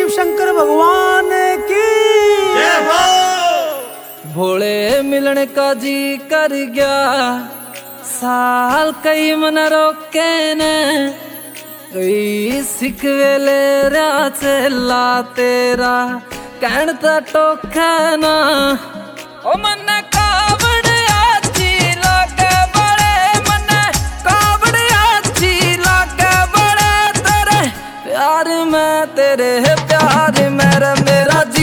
शंकर भगवान की जय हो। भोले मिलन का जी कर गया, साल कई मन रोके ने, कई सिखवे ले रहा चला तेरा कहन ता टोखे ना। ओ मन कावड़ आची लागे बड़े, मन कावड़ आची लागे बड़े, तेरे प्यार में तेरे प्यार मेरा मेरा